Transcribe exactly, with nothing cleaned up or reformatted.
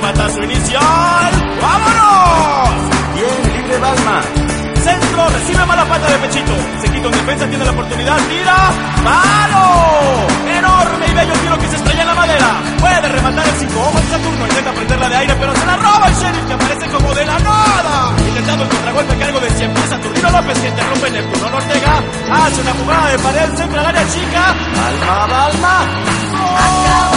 batazo inicial. ¡Vámonos! Bien, libre Balma. Centro, recibe mala pata de Pechito. Se quita un defensa, tiene la oportunidad, tira. ¡Malo! Enorme y bello tiro que se estrella en la madera. Puede rematar el cinco ojos de Saturno. Intenta prenderla de aire, pero se la roba el Sheriff, que aparece como de la nada. Intentando el contragolpe a cargo de cien pies. Saturnino López, que interrumpe Neptuno Ortega. Hace una jugada de pared, centro al área chica. Balma, Balma. ¡Oh!